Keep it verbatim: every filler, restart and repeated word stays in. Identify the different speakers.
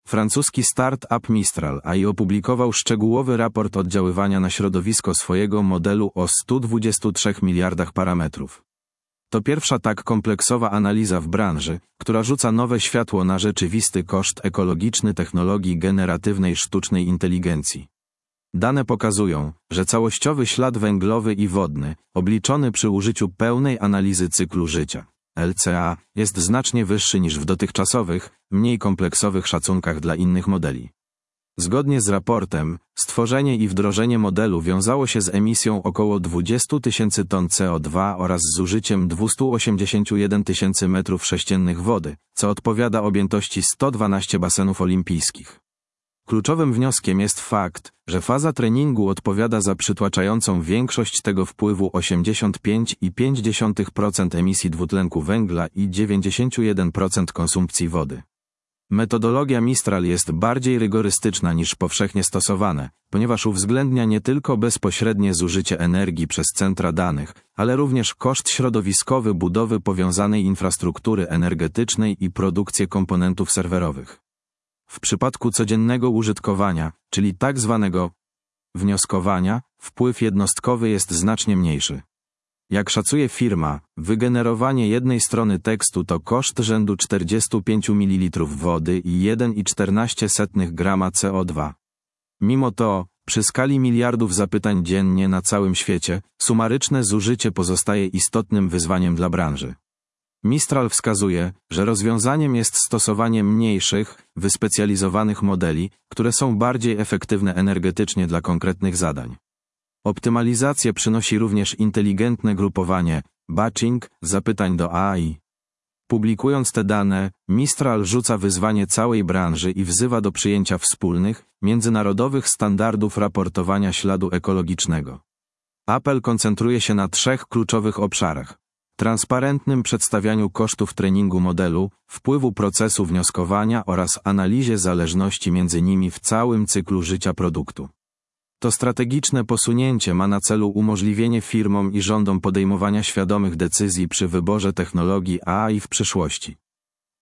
Speaker 1: Francuski start-up Mistral A I opublikował szczegółowy raport oddziaływania na środowisko swojego modelu o stu dwudziestu trzech miliardach parametrów. To pierwsza tak kompleksowa analiza w branży, która rzuca nowe światło na rzeczywisty koszt ekologiczny technologii generatywnej sztucznej inteligencji. Dane pokazują, że całościowy ślad węglowy i wodny, obliczony przy użyciu pełnej analizy cyklu życia, L C A, jest znacznie wyższy niż w dotychczasowych, mniej kompleksowych szacunkach dla innych modeli. Zgodnie z raportem, stworzenie i wdrożenie modelu wiązało się z emisją około dwudziestu tysięcy ton C O dwa oraz zużyciem dwieście osiemdziesiąt jeden tysięcy metrów sześciennych wody, co odpowiada objętości stu dwunastu basenów olimpijskich. Kluczowym wnioskiem jest fakt, że faza treningu odpowiada za przytłaczającą większość tego wpływu osiemdziesiąt pięć przecinek pięć procent emisji dwutlenku węgla i dziewięćdziesiąt jeden procent konsumpcji wody. Metodologia Mistral jest bardziej rygorystyczna niż powszechnie stosowane, ponieważ uwzględnia nie tylko bezpośrednie zużycie energii przez centra danych, ale również koszt środowiskowy budowy powiązanej infrastruktury energetycznej i produkcję komponentów serwerowych. W przypadku codziennego użytkowania, czyli tak zwanego wnioskowania, wpływ jednostkowy jest znacznie mniejszy. Jak szacuje firma, wygenerowanie jednej strony tekstu to koszt rzędu czterdziestu pięciu mililitrów wody i jeden przecinek czternaście grama C O dwa. Mimo to, przy skali miliardów zapytań dziennie na całym świecie, sumaryczne zużycie pozostaje istotnym wyzwaniem dla branży. Mistral wskazuje, że rozwiązaniem jest stosowanie mniejszych, wyspecjalizowanych modeli, które są bardziej efektywne energetycznie dla konkretnych zadań. Optymalizację przynosi również inteligentne grupowanie, batching, zapytań do A I. Publikując te dane, Mistral rzuca wyzwanie całej branży i wzywa do przyjęcia wspólnych, międzynarodowych standardów raportowania śladu ekologicznego. Apel koncentruje się na trzech kluczowych obszarach: transparentnym przedstawianiu kosztów treningu modelu, wpływu procesu wnioskowania oraz analizie zależności między nimi w całym cyklu życia produktu. To strategiczne posunięcie ma na celu umożliwienie firmom i rządom podejmowania świadomych decyzji przy wyborze technologii A I w przyszłości.